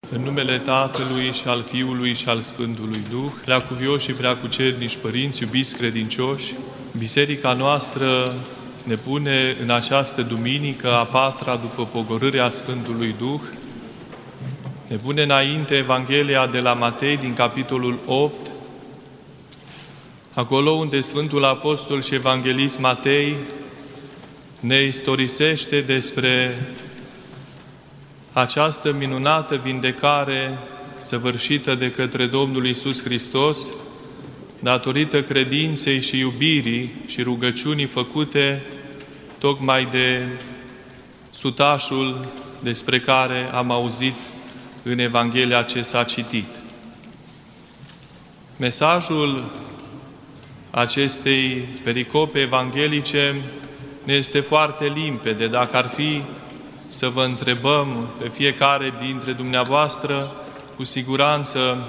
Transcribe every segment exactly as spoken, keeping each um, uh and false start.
În numele Tatălui și al Fiului și al Sfântului Duh, preacuvioși și preacucernici părinți, iubiți credincioși, biserica noastră ne pune în această duminică a patra după pogorârea Sfântului Duh, ne pune înainte Evanghelia de la Matei din capitolul opt, acolo unde Sfântul Apostol și Evanghelist Matei ne istorisește despre această minunată vindecare săvârșită de către Domnul Iisus Hristos, datorită credinței și iubirii și rugăciunii făcute tocmai de sutașul despre care am auzit în Evanghelia ce s-a citit. Mesajul acestei pericope evanghelice ne este foarte limpede. Dacă ar fi să vă întrebăm pe fiecare dintre dumneavoastră, cu siguranță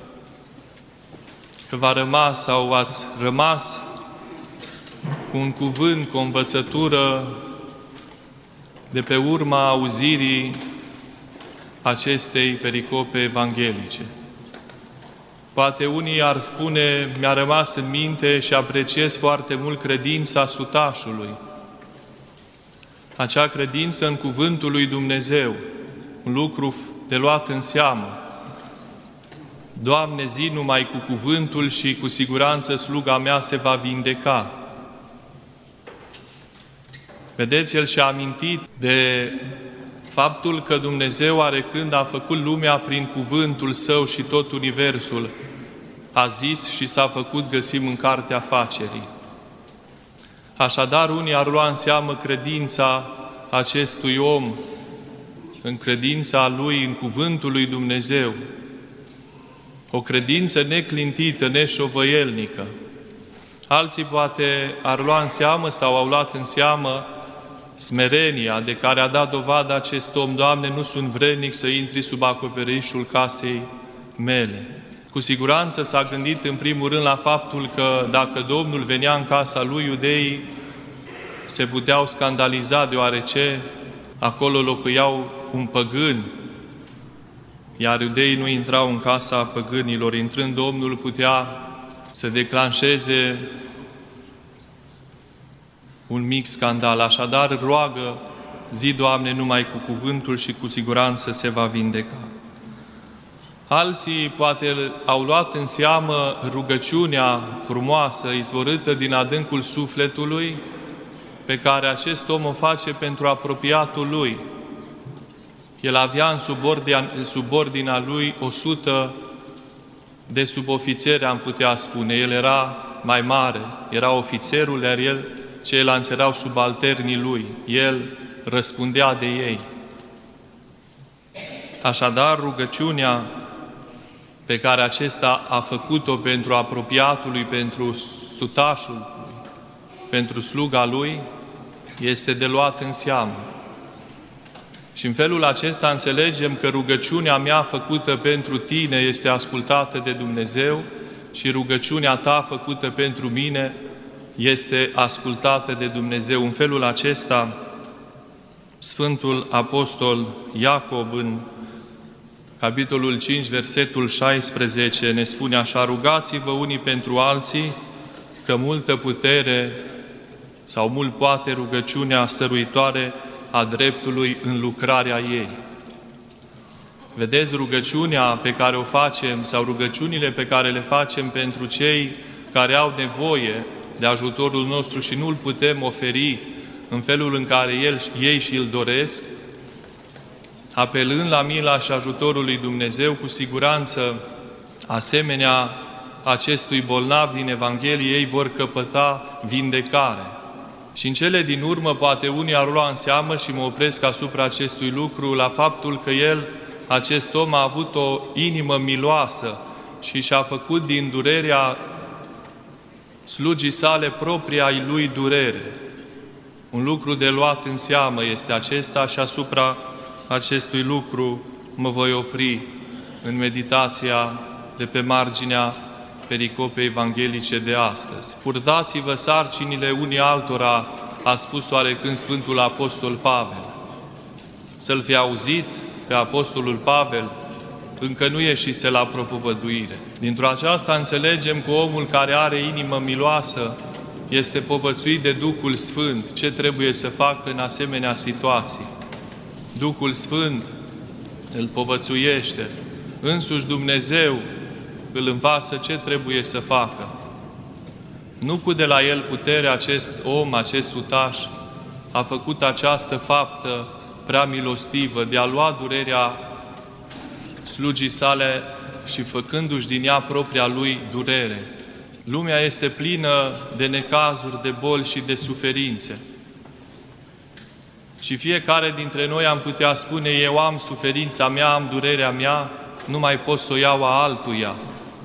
că v-a rămas sau ați rămas cu un cuvânt, cu o învățătură de pe urma auzirii acestei pericope evanghelice. Poate unii ar spune, mi-a rămas în minte și apreciez foarte mult credința sutașului. Acea credință în cuvântul lui Dumnezeu, un lucru de luat în seamă. Doamne, zi numai cu cuvântul și cu siguranță sluga mea se va vindeca. Vedeți, el și-a amintit de faptul că Dumnezeu, are când a făcut lumea prin cuvântul Său și tot universul, a zis și s-a făcut, găsim în cartea facerii. Așadar, unii ar lua în seamă credința acestui om, în credința lui, în cuvântul lui Dumnezeu, o credință neclintită, neșovăielnică. Alții poate ar lua în seamă sau au luat în seamă smerenia de care a dat dovadă acest om. Doamne, nu sunt vrednic să intri sub acoperișul casei mele. Cu siguranță s-a gândit în primul rând la faptul că dacă Domnul venea în casa lui, iudeii se puteau scandaliza, deoarece acolo locuiau un păgân, iar iudeii nu intrau în casa păgânilor. Intrând Domnul putea să declanșeze un mic scandal. Așadar roagă, zi, Doamne, numai cu cuvântul și cu siguranță se va vindeca. Alții poate au luat în seamă rugăciunea frumoasă, izvorâtă din adâncul sufletului, pe care acest om o face pentru apropiatul lui. El avea în subordinea, în subordinea lui o sută de subofițeri, am putea spune. El era mai mare, era ofițerul, iar el, ceilalți erau subalternii lui. El răspundea de ei. Așadar, rugăciunea pe care acesta a făcut-o pentru apropiatul lui, pentru sutașul, pentru sluga lui, este de luat în seamă. Și în felul acesta înțelegem că rugăciunea mea făcută pentru tine este ascultată de Dumnezeu și rugăciunea ta făcută pentru mine este ascultată de Dumnezeu. În felul acesta, Sfântul Apostol Iacob, în capitolul cinci, versetul șaisprezece, ne spune așa: rugați-vă unii pentru alții, că multă putere sau mult poate rugăciunea stăruitoare a dreptului în lucrarea ei. Vedeți, rugăciunea pe care o facem sau rugăciunile pe care le facem pentru cei care au nevoie de ajutorul nostru și nu îl putem oferi în felul în care el, ei și îl doresc, apelând la mila și ajutorul lui Dumnezeu, cu siguranță, asemenea acestui bolnav din Evanghelie, ei vor căpăta vindecare. Și în cele din urmă, poate unii ar lua în seamă, și mă opresc asupra acestui lucru, la faptul că el, acest om, a avut o inimă miloasă și și-a făcut din durerea slugii sale propria lui durere. Un lucru de luat în seamă este acesta și asupra acestui lucru mă voi opri în meditația de pe marginea pericopei evanghelice de astăzi. Purtați-vă sarcinile unii altora, a spus oarecând Sfântul Apostol Pavel. Să-l fi auzit pe Apostolul Pavel, încă nu ieșise la propovăduire. Dintr-o aceasta înțelegem că omul care are inimă miloasă este povățuit de Duhul Sfânt ce trebuie să facă în asemenea situații. Duhul Sfânt îl povățuiește, însuși Dumnezeu îl învață ce trebuie să facă. Nu cu de la el putere acest om, acest sutaș, a făcut această faptă prea milostivă de a lua durerea slugii sale și făcându-și din ea propria lui durere. Lumea este plină de necazuri, de boli și de suferințe. Și fiecare dintre noi am putea spune, eu am suferința mea, am durerea mea, nu mai pot să o iau a altuia.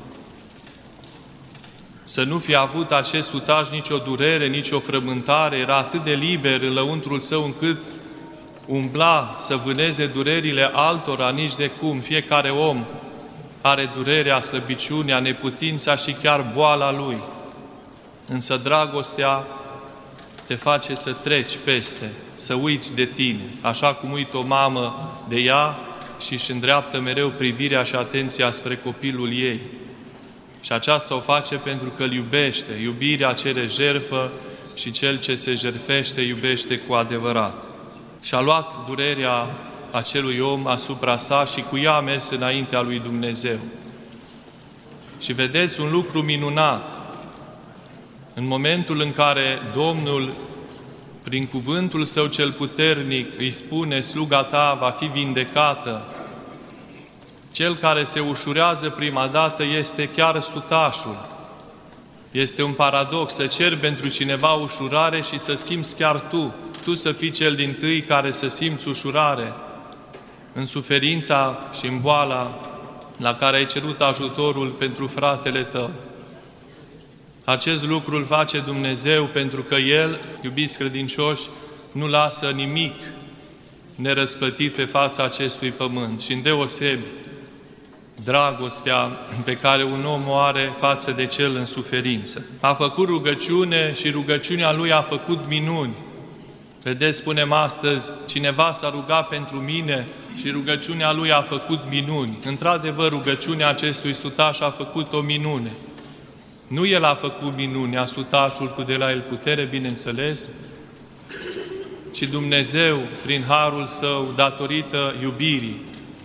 Să nu fi avut acest sutaș nicio durere, nicio frământare, era atât de liber în lăuntrul său încât umbla să vâneze durerile altora, nici de cum. Fiecare om are durerea, slăbiciunea, neputința și chiar boala lui. Însă dragostea te face să treci peste, să uiți de tine, așa cum uită o mamă de ea și își îndreaptă mereu privirea și atenția spre copilul ei. Și aceasta o face pentru că îl iubește. Iubirea cere jertfă și cel ce se jertfește iubește cu adevărat. Și a luat durerea acelui om asupra sa și cu ea a mers înaintea lui Dumnezeu. Și vedeți un lucru minunat. În momentul în care Domnul, prin cuvântul Său cel puternic, îi spune, sluga ta va fi vindecată, cel care se ușurează prima dată este chiar sutașul. Este un paradox să ceri pentru cineva ușurare și să simți chiar tu, tu să fii cel dintâi care să simți ușurare în suferința și în boala la care ai cerut ajutorul pentru fratele tău. Acest lucru îl face Dumnezeu pentru că El, iubiți credincioși, nu lasă nimic nerăsplătit pe fața acestui pământ și îndeosebi dragostea pe care un om o are față de cel în suferință. A făcut rugăciune și rugăciunea lui a făcut minuni. Vedeți, spunem astăzi, cineva s-a rugat pentru mine și rugăciunea lui a făcut minuni. Într-adevăr, rugăciunea acestui sutaș a făcut o minune. Nu el a făcut minunea, sutașul cu de la el putere, bineînțeles, ci Dumnezeu, prin harul Său, datorită iubirii.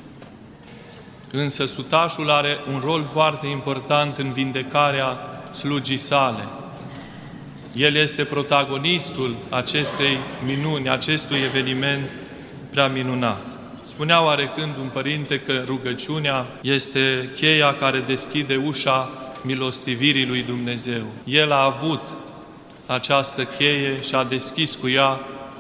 Însă sutașul are un rol foarte important în vindecarea slugii sale. El este protagonistul acestei minuni, acestui eveniment prea minunat. Spunea oarecând un părinte că rugăciunea este cheia care deschide ușa milostivirii lui Dumnezeu. El a avut această cheie și a deschis cu ea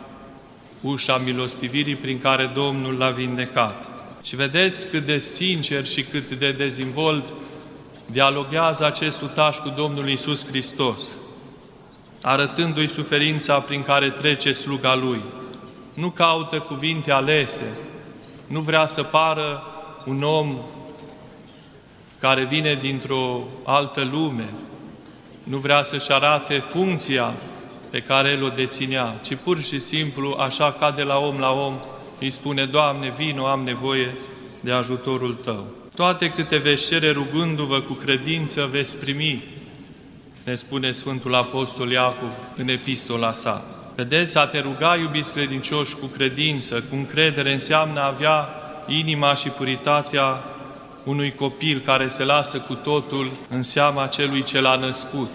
ușa milostivirii prin care Domnul l-a vindecat. Și vedeți cât de sincer și cât de dezvolt dialoghează acest sutaș cu Domnul Iisus Hristos, arătându-i suferința prin care trece sluga lui. Nu caută cuvinte alese, nu vrea să pară un om care vine dintr-o altă lume, nu vrea să-și arate funcția pe care el o deținea, ci pur și simplu, așa ca de la om la om, îi spune, Doamne, vino, am nevoie de ajutorul Tău. Toate câte veți cere rugându-vă cu credință, veți primi, ne spune Sfântul Apostol Iacov în epistola sa. Vedeți, a te ruga, iubiți credincioși, cu credință, cu încredere, înseamnă a avea inima și puritatea unui copil care se lasă cu totul în seama celui ce l-a născut.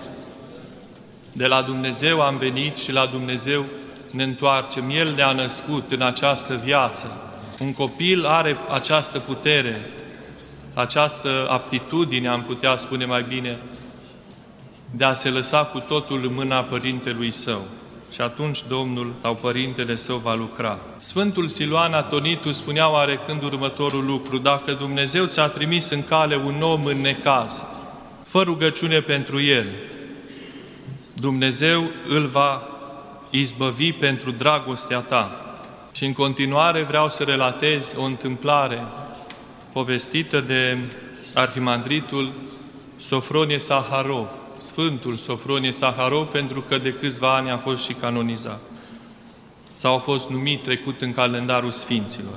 De la Dumnezeu am venit și la Dumnezeu ne întoarcem. El ne-a născut în această viață. Un copil are această putere, această aptitudine, am putea spune mai bine, de a se lăsa cu totul în mâna părintelui său. Și atunci Domnul sau Părintele Său va lucra. Sfântul Siluan Atonitu spunea oarecând următorul lucru: dacă Dumnezeu ți-a trimis în cale un om în necaz, fă rugăciune pentru el, Dumnezeu îl va izbăvi pentru dragostea ta. Și în continuare vreau să relatez o întâmplare povestită de arhimandritul Sofronie Saharov, Sfântul Sofronie Saharov, pentru că de câțiva ani a fost și canonizat sau a fost numit trecut în calendarul Sfinților.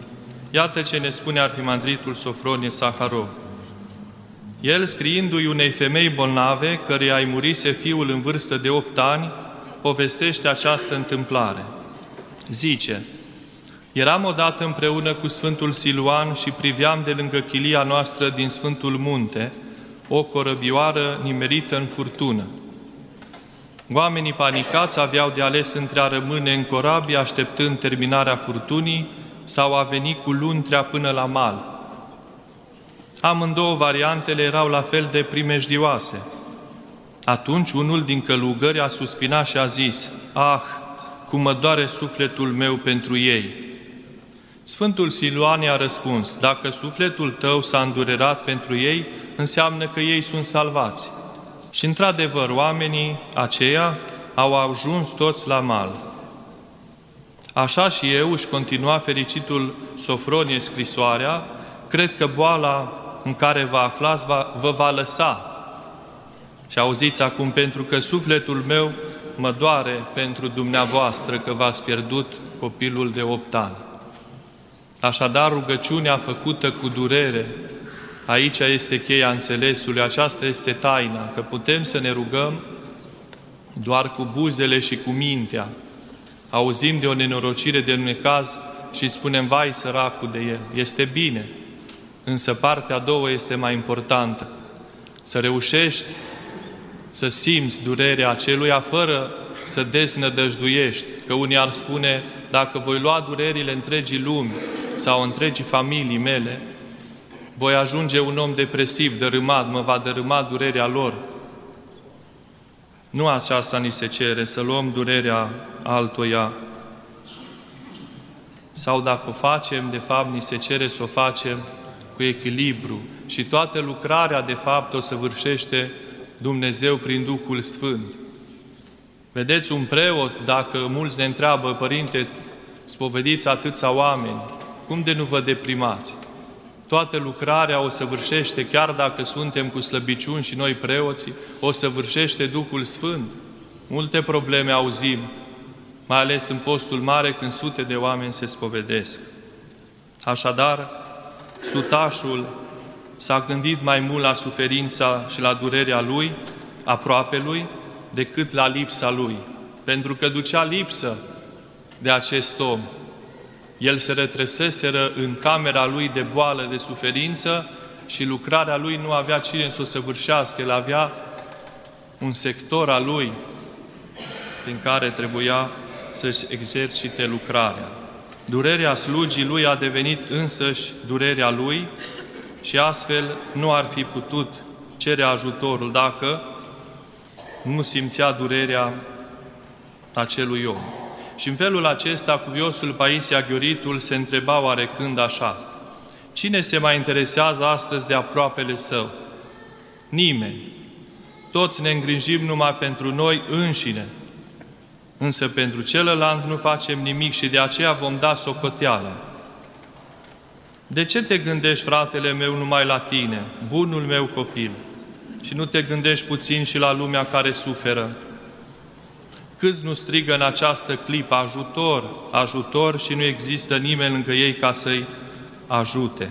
Iată ce ne spune arhimandritul Sofronie Saharov. El, scriindu-i unei femei bolnave, căreia îi murise fiul în vârstă de opt ani, povestește această întâmplare. Zice: eram odată împreună cu Sfântul Siluan și priveam de lângă chilia noastră din Sfântul Munte o corăbioară nimerită în furtună. Oamenii panicați aveau de ales între a rămâne în corabie așteptând terminarea furtunii sau a veni cu luntrea până la mal. Amândouă variantele erau la fel de primejdioase. Atunci unul din călugări a suspinat și a zis: ah, cum mă doare sufletul meu pentru ei! Sfântul Siluan i-a răspuns: dacă sufletul tău s-a îndurerat pentru ei, înseamnă că ei sunt salvați. Și într-adevăr, oamenii aceia au ajuns toți la mal. Așa și eu, își continua fericitul Sofronie scrisoarea, cred că boala în care vă aflați va, vă va lăsa. Și auziți acum, pentru că sufletul meu mă doare pentru dumneavoastră că v-ați pierdut copilul de opt ani. Așadar, rugăciunea făcută cu durere, aici este cheia înțelesului, aceasta este taina, că putem să ne rugăm doar cu buzele și cu mintea. Auzim de o nenorocire, de un necaz și spunem: vai, săracul de el. Este bine, însă partea a doua este mai importantă. Să reușești să simți durerea aceluia fără să deznădăjduiești. Că unii ar spune: dacă voi lua durerile întregii lumi sau întregii familii mele, voi ajunge un om depresiv, dărâmat, mă va dărâma durerea lor. Nu aceasta ni se cere, să luăm durerea altuia. Sau dacă o facem, de fapt, ni se cere să o facem cu echilibru. Și toată lucrarea, de fapt, o săvârșește Dumnezeu prin Duhul Sfânt. Vedeți, un preot, dacă mulți ne întreabă: părinte, spovediți atâția oameni, cum de nu vă deprimați? Toată lucrarea o săvârșește, chiar dacă suntem cu slăbiciuni și noi preoții, o săvârșește Duhul Sfânt. Multe probleme auzim, mai ales în postul mare, când sute de oameni se spovedesc. Așadar, sutașul s-a gândit mai mult la suferința și la durerea lui, aproapelui, decât la lipsa lui. Pentru că ducea lipsă de acest om. El se retrăseseră în camera lui de boală, de suferință, și lucrarea lui nu avea cine să o săvârșească. El avea un sector al lui prin care trebuia să-și exercite lucrarea. Durerea slugii lui a devenit însăși durerea lui și astfel nu ar fi putut cere ajutorul dacă nu simțea durerea acelui om. Și în felul acesta, cuviosul Paisie Aghioritul se întreba oarecând așa: cine se mai interesează astăzi de aproapele său? Nimeni. Toți ne îngrijim numai pentru noi înșine. Însă pentru celălalt nu facem nimic și de aceea vom da socoteală. De ce te gândești, fratele meu, numai la tine, bunul meu copil, și nu te gândești puțin și la lumea care suferă? Câți nu strigă în această clipă: ajutor, ajutor, și nu există nimeni lângă ei ca să-i ajute.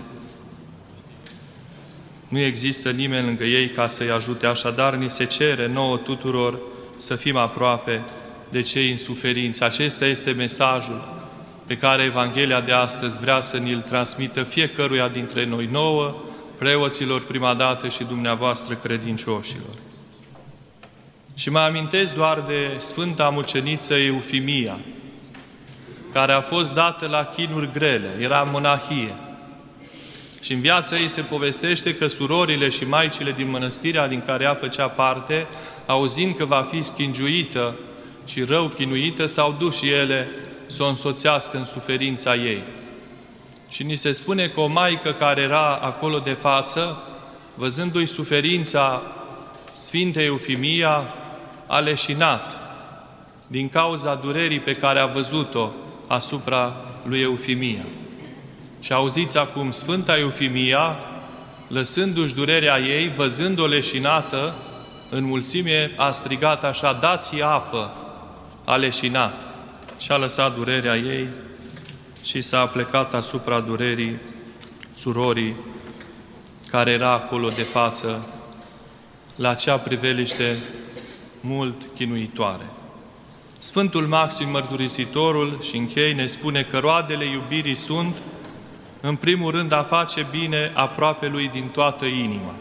Nu există nimeni lângă ei ca să-i ajute. Așadar, ni se cere nouă tuturor să fim aproape de cei în suferință. Acesta este mesajul pe care Evanghelia de astăzi vrea să ni-l transmită fiecăruia dintre noi, nouă, preoților prima dată și dumneavoastră credincioșilor. Și mă amintesc doar de Sfânta Muceniță Eufimia, care a fost dată la chinuri grele, era monahie. Și în viața ei se povestește că surorile și maicile din mănăstirea din care ea făcea parte, auzind că va fi schingiuită și rău chinuită, s-au dus și ele să o însoțească în suferința ei. Și ni se spune că o maică care era acolo de față, văzându-i suferința Sfintei Eufimia, a leșinat din cauza durerii pe care a văzut-o asupra lui Eufimia. Și auziți acum, Sfânta Eufimia, lăsându-și durerea ei, văzând-o leșinată, în mulțime a strigat așa: dați-i apă, a leșinat. Și a lăsat durerea ei și s-a plecat asupra durerii surorii care era acolo de față, la acea priveliște mult chinuitoare. Sfântul Maxim Mărturisitorul, și închei, ne spune că roadele iubirii sunt, în primul rând, a face bine aproapelui din toată inima.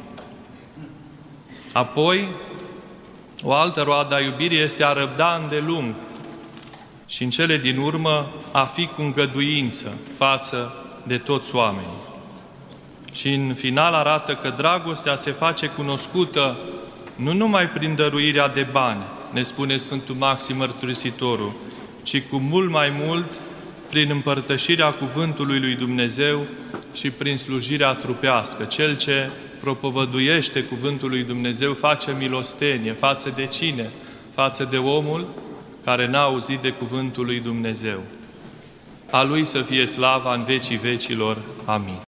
Apoi, o altă roadă a iubirii este a răbda îndelung și, în cele din urmă, a fi cu îngăduință față de toți oamenii. Și, în final, arată că dragostea se face cunoscută nu numai prin dăruirea de bani, ne spune Sfântul Maxim Mărturisitorul, ci cu mult mai mult prin împărtășirea cuvântului lui Dumnezeu și prin slujirea trupească. Cel ce propovăduiește cuvântul lui Dumnezeu face milostenie. Față de cine? Față de omul care n-a auzit de cuvântul lui Dumnezeu. A Lui să fie slava în vecii vecilor. Amin.